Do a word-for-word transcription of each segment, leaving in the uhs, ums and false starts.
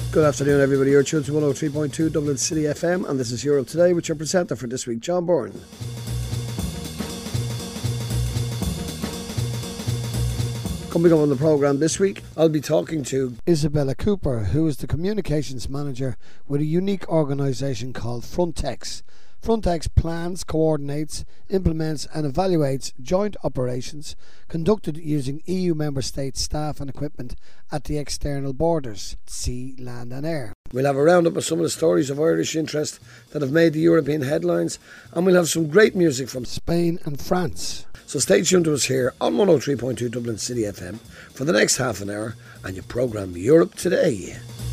Good afternoon, everybody. You're tuned to one oh three point two Dublin City F M, and this is Europe Today with your presenter for this week, John Byrne. Coming up on the programme this week, I'll be talking to Isabella Cooper, who is the Communications Manager with a unique organisation called Frontex. Frontex plans, coordinates, implements and evaluates joint operations conducted using E U member states' staff and equipment at the external borders, sea, land and air. We'll have a roundup of some of the stories of Irish interest that have made the European headlines, and we'll have some great music from Spain and France. So stay tuned to us here on one oh three point two Dublin City F M for the next half an hour and your programme Europe Today.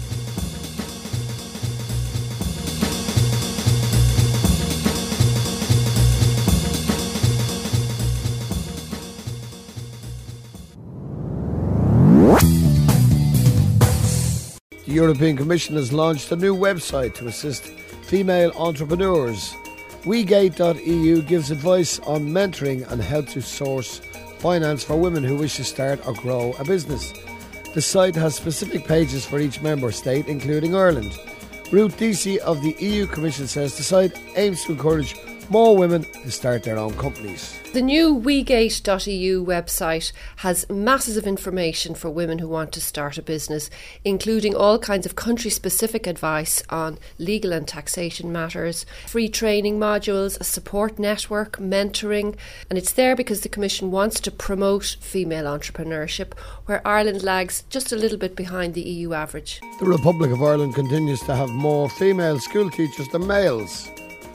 The European Commission has launched a new website to assist female entrepreneurs. WeGate dot E U gives advice on mentoring and how to source finance for women who wish to start or grow a business. The site has specific pages for each member state, including Ireland. Ruth Deasy of the E U Commission says the site aims to encourage more women to start their own companies. The new WeGate dot E U website has masses of information for women who want to start a business, including all kinds of country-specific advice on legal and taxation matters, free training modules, a support network, mentoring, and it's there because the Commission wants to promote female entrepreneurship, where Ireland lags just a little bit behind the E U average. The Republic of Ireland continues to have more female school teachers than males.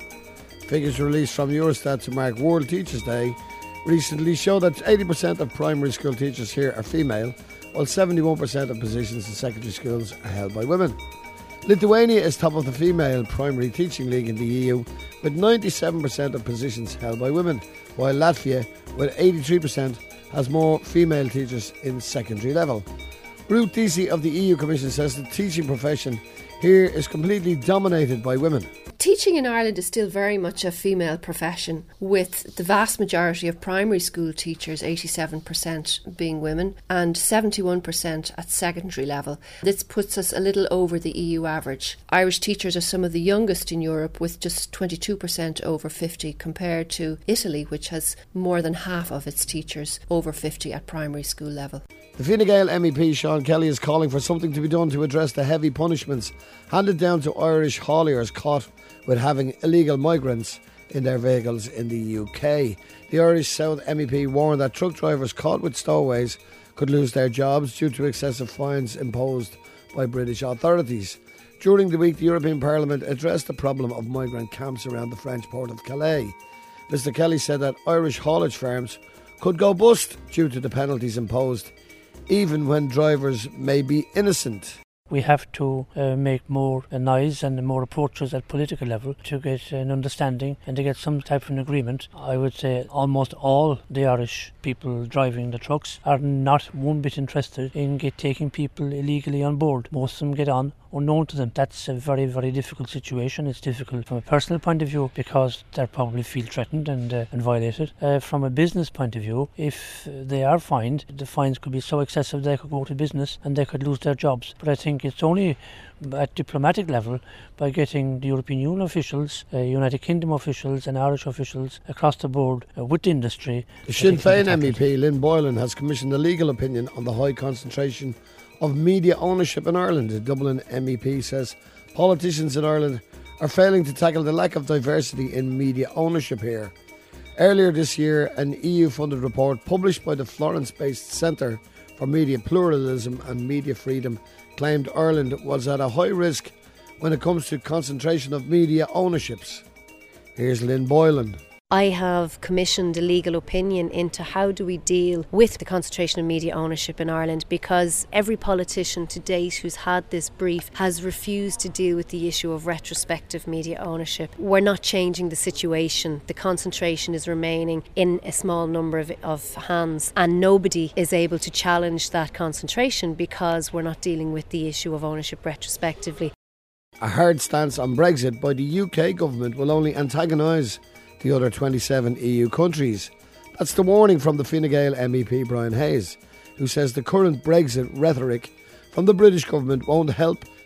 Figures released from Eurostat to mark World Teachers' Day recently show that eighty percent of primary school teachers here are female, while seventy-one percent of positions in secondary schools are held by women. Lithuania is top of the female primary teaching league in the E U, with ninety-seven percent of positions held by women, while Latvia, with eighty-three percent, has more female teachers in secondary level. Ruth Deasy of the E U Commission says the teaching profession here is completely dominated by women. Teaching in Ireland is still very much a female profession, with the vast majority of primary school teachers, eighty-seven percent, being women and seventy-one percent at secondary level. This puts us a little over the E U average. Irish teachers are some of the youngest in Europe, with just twenty-two percent over fifty, compared to Italy, which has more than half of its teachers over fifty at primary school level. The Fine Gael M E P Sean Kelly is calling for something to be done to address the heavy punishments handed down to Irish hauliers caught with having illegal migrants in their vehicles in the U K. The Irish South M E P warned that truck drivers caught with stowaways could lose their jobs due to excessive fines imposed by British authorities. During the week, the European Parliament addressed the problem of migrant camps around the French port of Calais. Mister Kelly said that Irish haulage firms could go bust due to the penalties imposed, even when drivers may be innocent. We have to uh, make more uh, noise and more approaches at political level to get an understanding and to get some type of an agreement. I would say almost all the Irish people driving the trucks are not one bit interested in get taking people illegally on board. Most of them get on unknown to them. That's a very, very difficult situation. It's difficult from a personal point of view because they probably feel threatened and, uh, and violated. Uh, from a business point of view, if they are fined, the fines could be so excessive they could go to business and they could lose their jobs. But I think it's only at diplomatic level by getting the European Union officials, uh, United Kingdom officials and Irish officials across the board uh, with the industry. The Sinn Féin M E P Lynn Boylan has commissioned a legal opinion on the high concentration of media ownership in Ireland. The Dublin M E P says politicians in Ireland are failing to tackle the lack of diversity in media ownership here. Earlier this year, an E U-funded report published by the Florence-based Centre for Media Pluralism and Media Freedom claimed Ireland was at a high risk when it comes to concentration of media ownerships. Here's Lynn Boylan. I have commissioned a legal opinion into how do we deal with the concentration of media ownership in Ireland, because every politician to date who's had this brief has refused to deal with the issue of retrospective media ownership. We're not changing the situation. The concentration is remaining in a small number of, of hands, and nobody is able to challenge that concentration because we're not dealing with the issue of ownership retrospectively. A hard stance on Brexit by the U K government will only antagonise the other twenty-seven E U countries. That's the warning from the Fine Gael M E P Brian Hayes, who says the current Brexit rhetoric from the British government won't help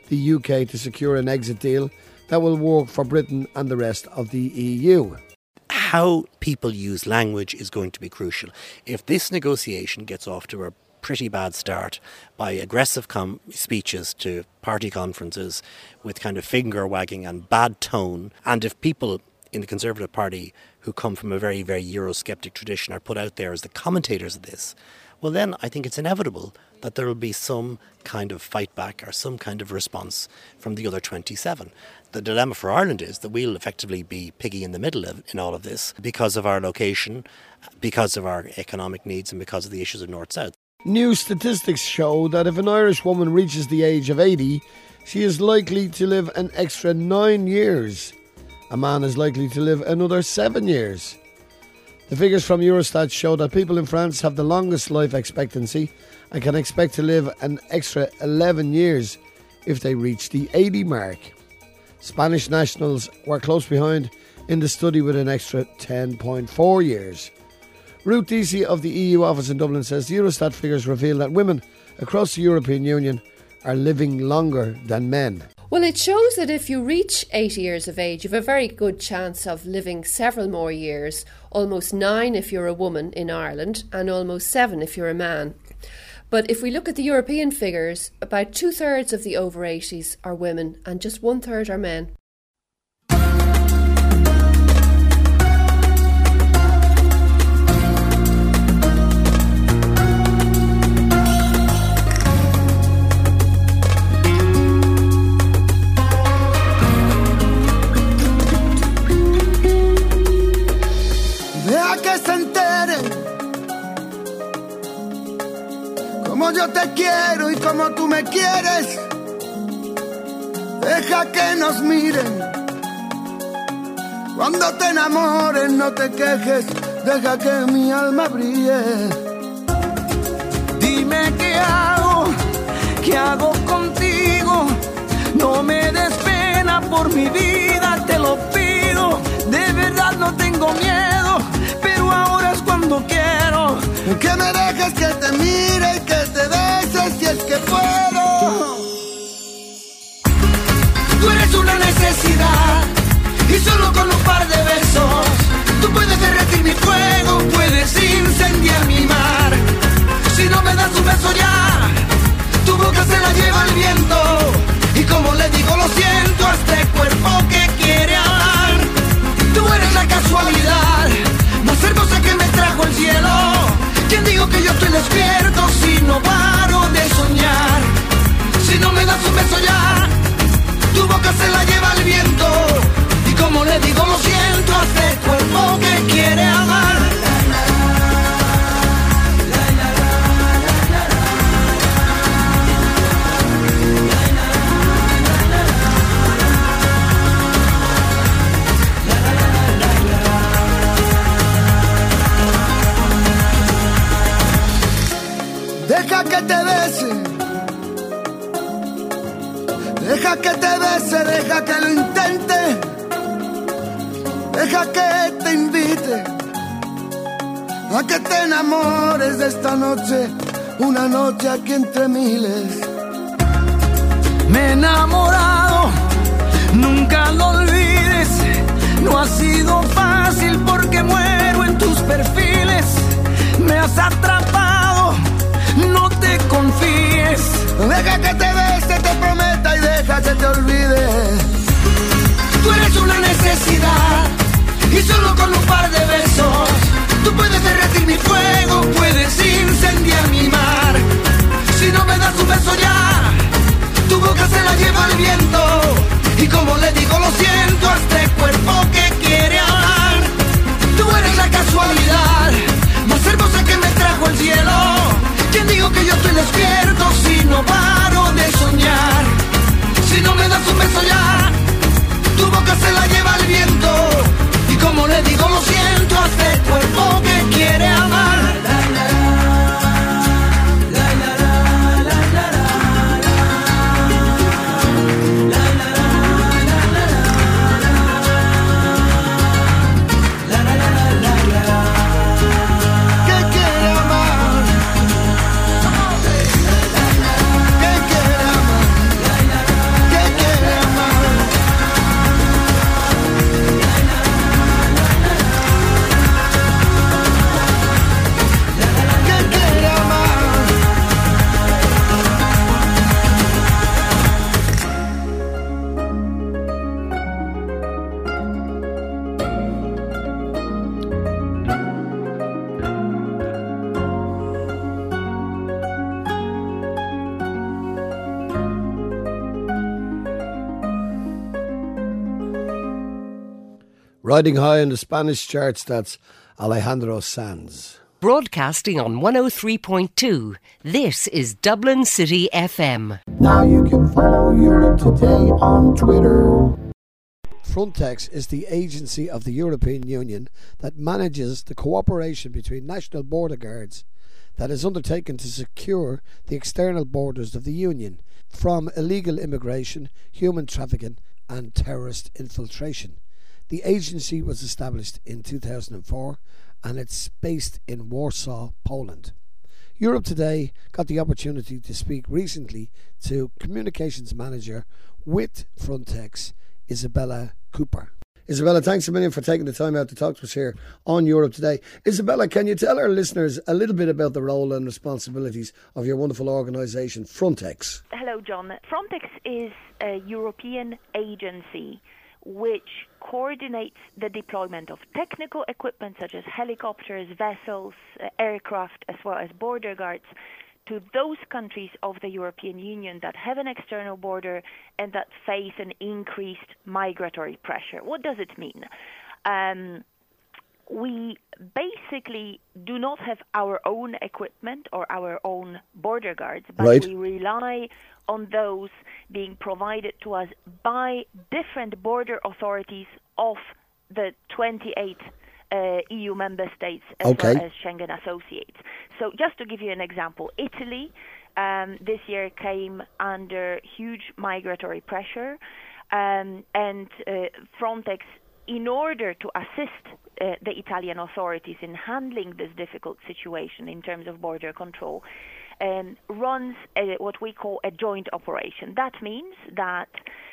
the U K to secure an exit deal that will work for Britain and the rest of the E U. How people use language is going to be crucial. If this negotiation gets off to a pretty bad start by aggressive com- speeches to party conferences with kind of finger wagging and bad tone, and if people in the Conservative Party who come from a very, very Eurosceptic tradition are put out there as the commentators of this, well then I think it's inevitable that there will be some kind of fight back or some kind of response from the other twenty-seven. The dilemma for Ireland is that we'll effectively be piggy in the middle of, in all of this because of our location, because of our economic needs and because of the issues of North-South. New statistics show that if an Irish woman reaches the age of eighty, she is likely to live an extra nine years. A man is likely to live another seven years. The figures from Eurostat show that people in France have the longest life expectancy and can expect to live an extra eleven years if they reach the eighty mark. Spanish nationals were close behind in the study with an extra ten point four years. Ruth Deasy of the E U office in Dublin says the Eurostat figures reveal that women across the European Union are living longer than men. Well, it shows that if you reach eighty years of age, you have a very good chance of living several more years, almost nine if you're a woman in Ireland and almost seven if you're a man. But if we look at the European figures, about two-thirds of the over eighties are women and just one-third are men. Que se enteren como yo te quiero y como tú me quieres. Deja que nos miren cuando te enamores, no te quejes, deja que mi alma brille. Dime qué hago, qué hago contigo, no me des pena por mi vida, te lo pido, de verdad no tengo miedo. Ahora es cuando quiero que me dejes que te mire y que te beses si es que puedo. Tú eres una necesidad y solo con un par de besos tú puedes derretir mi fuego, puedes incendiar mi mar. Si no me das un beso ya, tu boca se la lleva el viento y como le digo lo siento a este cuerpo que quiere hablar. Tú eres la casualidad más hermosa que me trajo el cielo. ¿Quién dijo que yo estoy despierto si no paro de soñar? Si no me das un beso ya, tu boca se la lleva el viento y como le digo lo siento a este cuerpo que quiere amar. Deja que te bese, deja que te bese, deja que lo intente, deja que te invite a que te enamores de esta noche, una noche aquí entre miles. Me he enamorado, nunca lo olvides, no ha sido fácil porque muero en tus perfiles, me has atrapado. No te confíes. Deja que te bese, te prometa y deja que te olvide. Tú eres una necesidad y solo con un par de besos tú puedes derretir mi fuego, puedes incendiar mi mar. Si no me das un beso ya, tu boca se la lleva el viento y como le digo lo siento a este cuerpo que quiere hablar. Tú eres la casualidad más hermosa que me trajo el cielo. ¿Quién dijo que yo estoy despierto si no paro de soñar? Si no me das un beso ya, tu boca se la lleva el viento y como le digo lo siento a este cuerpo que quiere amar. La la la la la la la la la Riding high in the Spanish charts, that's Alejandro Sanz. Broadcasting on one oh three point two, this is Dublin City F M. Now you can follow Europe Today on Twitter. Frontex is the agency of the European Union that manages the cooperation between national border guards that is undertaken to secure the external borders of the Union from illegal immigration, human trafficking and terrorist infiltration. The agency was established in two thousand four and it's based in Warsaw, Poland. Europe Today got the opportunity to speak recently to Communications Manager with Frontex, Isabella Cooper. Isabella, thanks a million for taking the time out to talk to us here on Europe Today. Isabella, can you tell our listeners a little bit about the role and responsibilities of your wonderful organisation, Frontex? Hello, John. Frontex is a European agency which coordinates the deployment of technical equipment such as helicopters, vessels, uh, aircraft, as well as border guards to those countries of the European Union that have an external border and that face an increased migratory pressure. What does it mean? Um, we basically do not have our own equipment or our own border guards, but right. we rely on those being provided to us by different border authorities of the twenty-eight uh, E U member states as okay. well as Schengen associates. So just to give you an example, Italy um, this year came under huge migratory pressure um, and uh, Frontex, in order to assist uh, the Italian authorities in handling this difficult situation in terms of border control, um, runs a, what we call a joint operation. That means that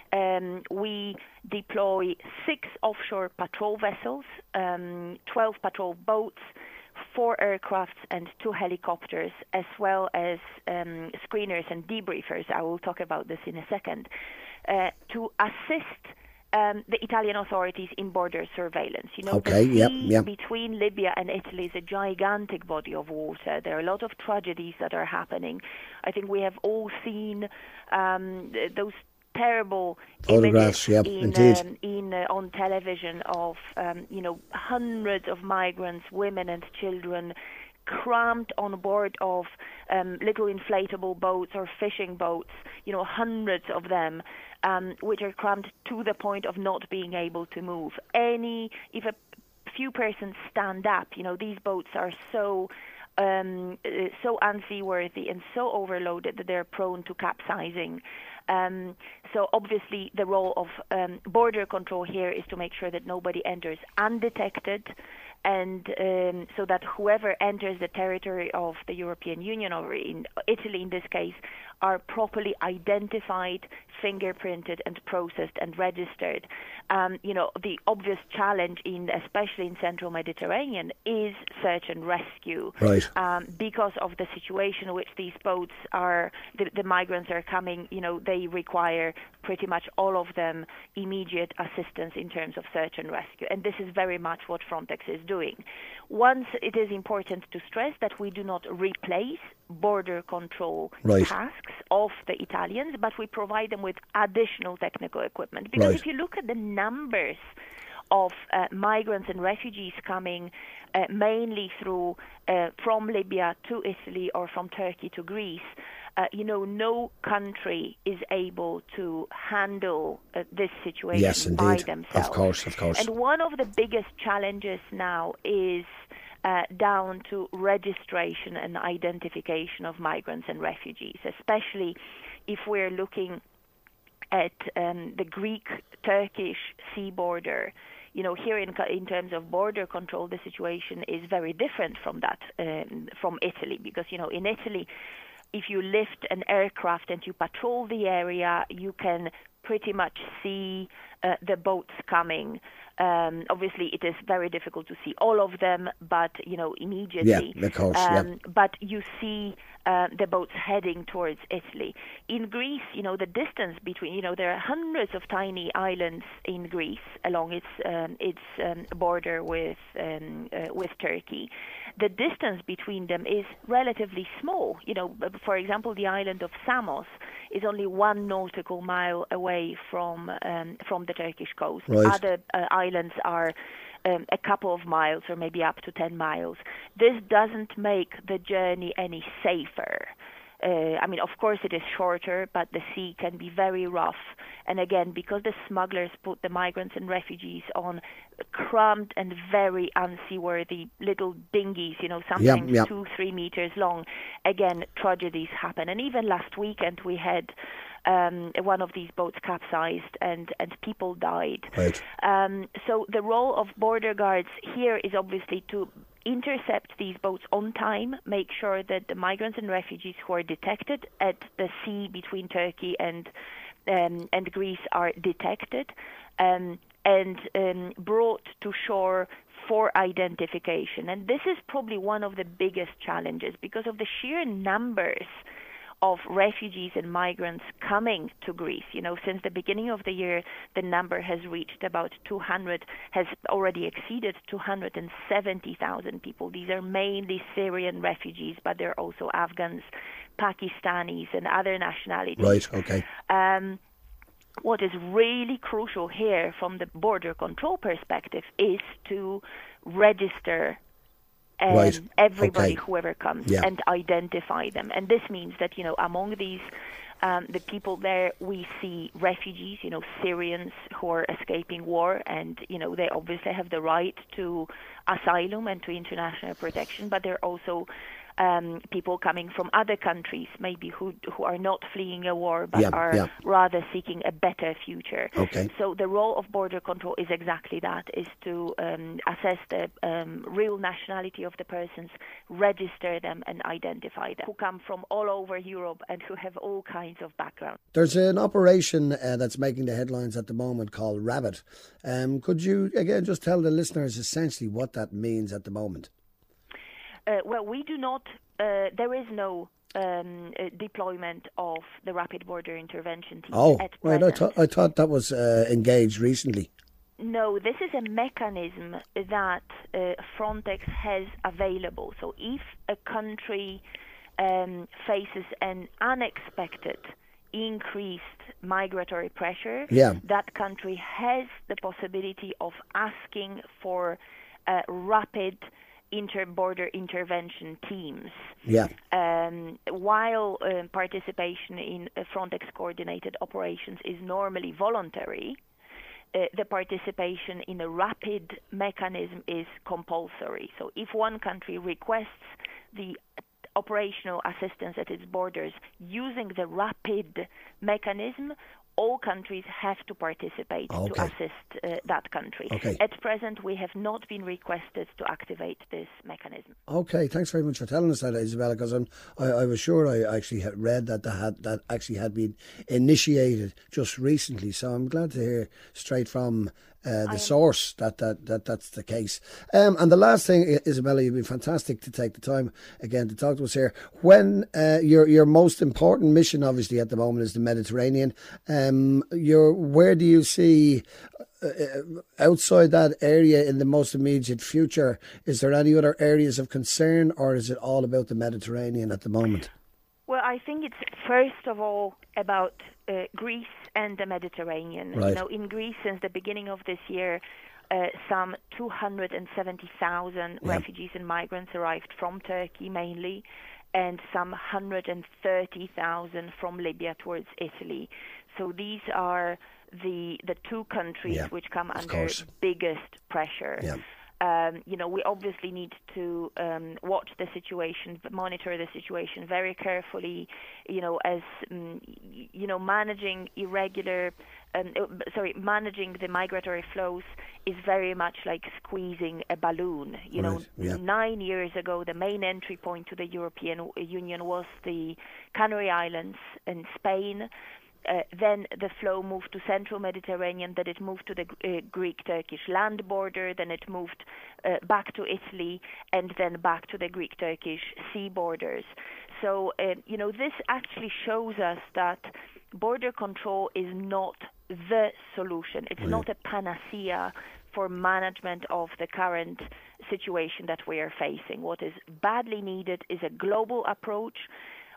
um, we deploy six offshore patrol vessels, um, twelve patrol boats, four aircrafts and two helicopters, as well as um, screeners and debriefers. I will talk about this in a second, uh, to assist Um, the Italian authorities in border surveillance. You know, okay, the sea yep, yep. between Libya and Italy is a gigantic body of water. There are a lot of tragedies that are happening. I think we have all seen um, th- those terrible photographs, images yep, in, indeed. Um, in uh, on television of um, you know hundreds of migrants, women and children, cramped on board of um, little inflatable boats or fishing boats, you know, hundreds of them, um, which are cramped to the point of not being able to move. Any, if a few persons stand up, you know, these boats are so um, uh, so unseaworthy and so overloaded that they're prone to capsizing. Um, so obviously the role of um, border control here is to make sure that nobody enters undetected, and um, so that whoever enters the territory of the European Union, or in Italy in this case, are properly identified, fingerprinted and processed and registered. Um, you know, the obvious challenge, in especially in Central Mediterranean, is search and rescue. Right. Um, because of the situation in which these boats are, the, the migrants are coming, you know, they require pretty much all of them immediate assistance in terms of search and rescue. And this is very much what Frontex is doing. Once, it is important to stress that we do not replace border control right. tasks of the Italians, but we provide them with additional technical equipment. Because right. if you look at the numbers of uh, migrants and refugees coming uh, mainly through uh, from Libya to Italy or from Turkey to Greece, uh, you know, no country is able to handle uh, this situation yes, indeed. by themselves. Of course, of course. And one of the biggest challenges now is Uh, down to registration and identification of migrants and refugees, especially if we're looking at um, the Greek-Turkish sea border. You know, here in, in terms of border control, the situation is very different from that, um, from Italy, because, you know, in Italy, if you lift an aircraft and you patrol the area, you can pretty much see uh, the boats coming. Um, obviously, it is very difficult to see all of them, but, you know, immediately. Yeah, of course, um, yeah. But you see uh, the boats heading towards Italy. In Greece, you know, the distance between, you know, there are hundreds of tiny islands in Greece along its um, its um, border with um, uh, with Turkey. The distance between them is relatively small. You know, for example, the island of Samos is only one nautical mile away from um, from the Turkish coast. Right. Other uh, islands are um, a couple of miles or maybe up to ten miles. This doesn't make the journey any safer. Uh, I mean, of course it is shorter, but the sea can be very rough. And again, because the smugglers put the migrants and refugees on cramped and very unseaworthy little dinghies, you know, sometimes yep, yep. two, three meters long, again, tragedies happen. And even last weekend we had um, one of these boats capsized and, and people died. Right. Um, so the role of border guards here is obviously to intercept these boats on time, make sure that the migrants and refugees who are detected at the sea between Turkey and um, and Greece are detected um, and um, brought to shore for identification. And this is probably one of the biggest challenges because of the sheer numbers of refugees and migrants coming to Greece. You know, since the beginning of the year, the number has reached about two hundred, has already exceeded two hundred seventy thousand people. These are mainly Syrian refugees, but there are also Afghans, Pakistanis, and other nationalities. Right, okay. Um, what is really crucial here from the border control perspective is to register Um, right. everybody, okay. whoever comes, yeah. and identify them. And this means that, you know, among these, um, the people there, we see refugees, you know, Syrians who are escaping war, and, you know, they obviously have the right to asylum and to international protection, but they're also um, people coming from other countries, maybe who who are not fleeing a war, but yeah, are yeah. rather seeking a better future. Okay. So the role of border control is exactly that, is to um, assess the um, real nationality of the persons, register them and identify them, who come from all over Europe and who have all kinds of background. There's an operation uh, that's making the headlines at the moment called Rabbit. Um, could you, again, just tell the listeners essentially what that means at the moment? Uh, well, we do not, uh, there is no um, uh, deployment of the Rapid Border Intervention Team Oh, at right, present. I, th- I thought that was uh, engaged recently. No, this is a mechanism that uh, Frontex has available. So if a country um, faces an unexpected increased migratory pressure, yeah. that country has the possibility of asking for uh, rapid inter-border intervention teams. Yeah. Um, while uh, participation in uh, Frontex-coordinated operations is normally voluntary, uh, the participation in a rapid mechanism is compulsory. So if one country requests the operational assistance at its borders using the rapid mechanism, all countries have to participate okay. to assist uh, that country. Okay. At present, we have not been requested to activate this mechanism. Okay, thanks very much for telling us that, Isabella, because I'm, I, I was sure I actually had read that that, had, that actually had been initiated just recently, so I'm glad to hear straight from uh, the source that, that, that that's the case. Um, and the last thing, Isabella, you've been fantastic to take the time again to talk to us here. When uh, your your most important mission, obviously, at the moment is the Mediterranean, um, your, where do you see Uh, outside that area in the most immediate future? Is there any other areas of concern, or is it all about the Mediterranean at the moment? Well, I think it's first of all about uh, Greece and the Mediterranean. Right. You know, in Greece, since the beginning of this year, uh, some two hundred seventy thousand yeah. refugees and migrants arrived from Turkey mainly, and some one hundred thirty thousand from Libya towards Italy. So these are the the two countries yeah, which come under course. biggest pressure. Yeah. Um, you know, we obviously need to um, watch the situation, monitor the situation very carefully. You know, as um, you know, managing irregular, um, sorry, managing the migratory flows is very much like squeezing a balloon. You right. know, yeah. nine years ago, the main entry point to the European Union was the Canary Islands in Spain. Uh, then the flow moved to central Mediterranean, then it moved to the uh, Greek-Turkish land border, then it moved uh, back to Italy, and then back to the Greek-Turkish sea borders. So, uh, you know, this actually shows us that border control is not the solution. It's Right. not a panacea for management of the current situation that we are facing. What is badly needed is a global approach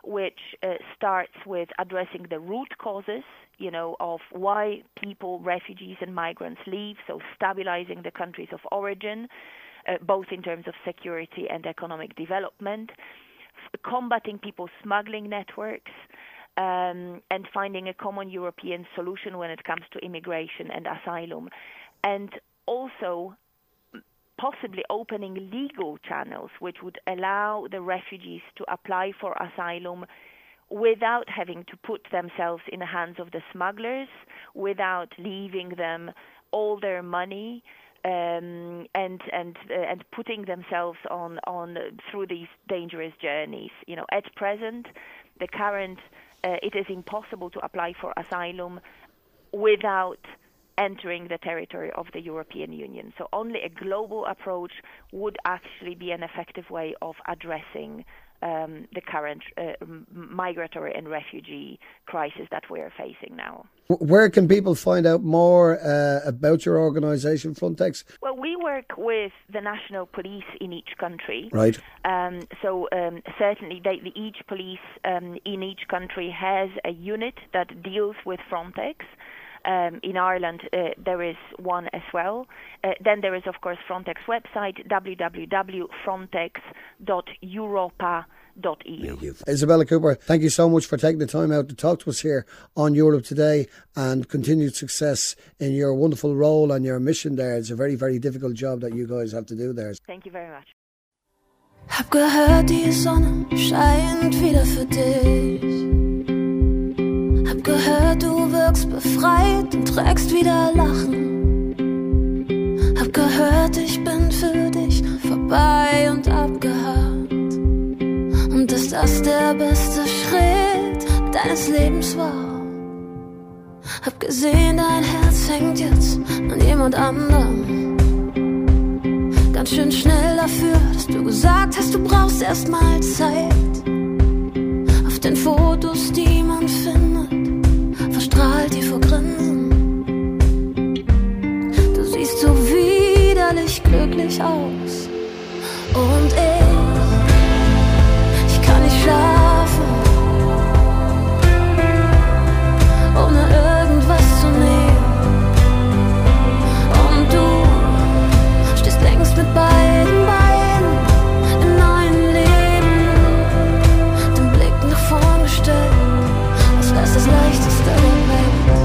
which uh, starts with addressing the root causes, you know, of why people, refugees and migrants leave, so stabilizing the countries of origin, uh, both in terms of security and economic development, f- combating people smuggling networks, um, and finding a common European solution when it comes to immigration and asylum, and also possibly opening legal channels which would allow the refugees to apply for asylum without having to put themselves in the hands of the smugglers, without leaving them all their money, um, and and uh, and putting themselves on on through these dangerous journeys. You know, at present, the current uh, it is impossible to apply for asylum without entering the territory of the European Union. So only a global approach would actually be an effective way of addressing um, the current uh, migratory and refugee crisis that we are facing now. Where can people find out more uh, about your organisation, Frontex? Well, we work with the national police in each country. Right. Um, so um, certainly they, the, each police um, in each country has a unit that deals with Frontex. Um, in Ireland, uh, there is one as well. Uh, then there is, of course, Frontex website, w w w dot frontex dot europa dot e u. Isabella Cooper, thank you so much for taking the time out to talk to us here on Europe Today, and continued success in your wonderful role and your mission there. It's a very, very difficult job that you guys have to do there. Thank you very much. Hab gehört, die Sonne scheint wieder für dich. Hab gehört, du wirkst befreit und trägst wieder Lachen. Hab gehört, ich bin für dich vorbei und abgehakt. Und dass das der beste Schritt deines Lebens war. Hab gesehen, dein Herz hängt jetzt an jemand anderem. Ganz schön schnell dafür, dass du gesagt hast, du brauchst erst mal Zeit. Auf den Fotos, die man findet, verstrahlt die vor Grinsen. Du siehst so widerlich glücklich aus. Und ich, ich kann nicht schlafen, ohne irgendwas zu nehmen. Und du stehst längst mit beiden Beinen im neuen Leben, den Blick nach vorn gestellt, als wär's das Leichteste der Welt.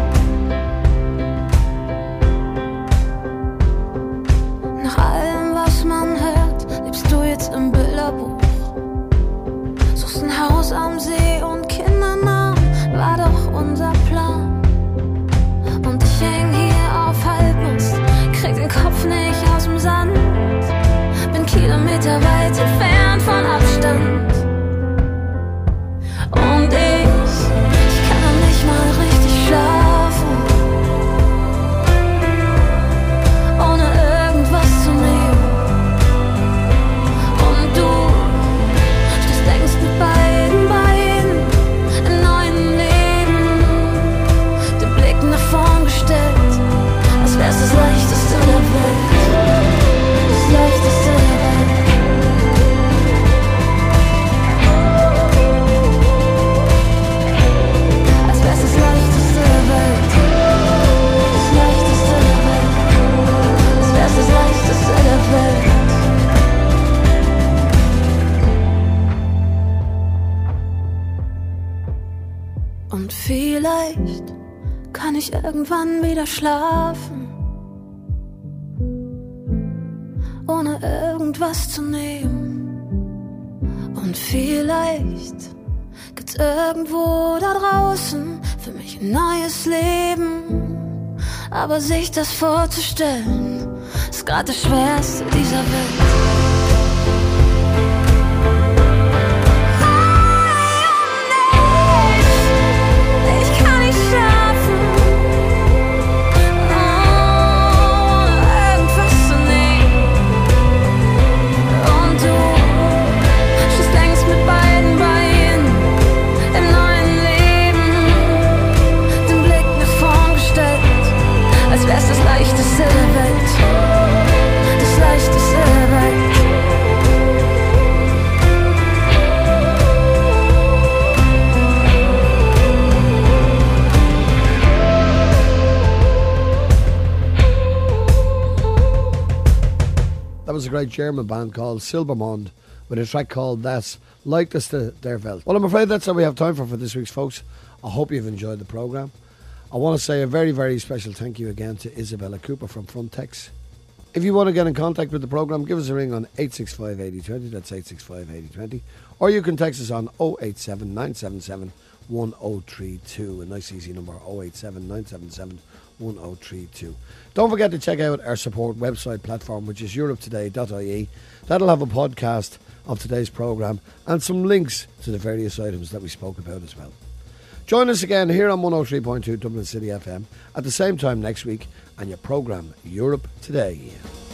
Nach allem, was man hört, lebst du jetzt im Bilderbuch. Suchst ein Haus am See und Kindernamen, war doch unser Plan. Und ich häng hier auf Halbmast, krieg den Kopf nicht aus dem Sand. Bin kilometerweit entfernt von Abstand. Und ich, ich kann noch nicht mal richtig schlafen, ohne irgendwas zu nehmen. Und du stehst längst mit beiden Beinen im neuen Leben, den Blick nach vorn gestellt, als wär's das Leichteste der Welt. Das Leichteste der Welt. Als wär's das Leichteste der Welt. Das Leichteste der Welt. Als wär's das Leichteste der Welt. Und vielleicht kann ich irgendwann wieder schlafen, ohne irgendwas zu nehmen. Und vielleicht gibt's irgendwo da draußen für mich ein neues Leben. Aber sich das vorzustellen, ist grad das Schwerste dieser Welt. Als wär's das Leichteste der Welt. Das Leichteste der Welt. was a great German band called Silbermond with a track called That's Leichteste der Welt. Well, I'm afraid that's all we have time for for this week's, folks. I hope you've enjoyed the programme. I want to say a very, very special thank you again to Isabella Cooper from Frontex. If you want to get in contact with the programme, give us a ring on eight six five, eight zero two zero, that's eight six five, eight zero two zero, or you can text us on oh eight seven, nine seven seven, one oh three two, a nice easy number, oh eight seven, nine seven seven, one oh three two. Don't forget to check out our support website platform, which is europe today dot I E. That'll have a podcast of today's programme and some links to the various items that we spoke about as well. Join us again here on one oh three point two Dublin City F M at the same time next week and your programme Europe Today.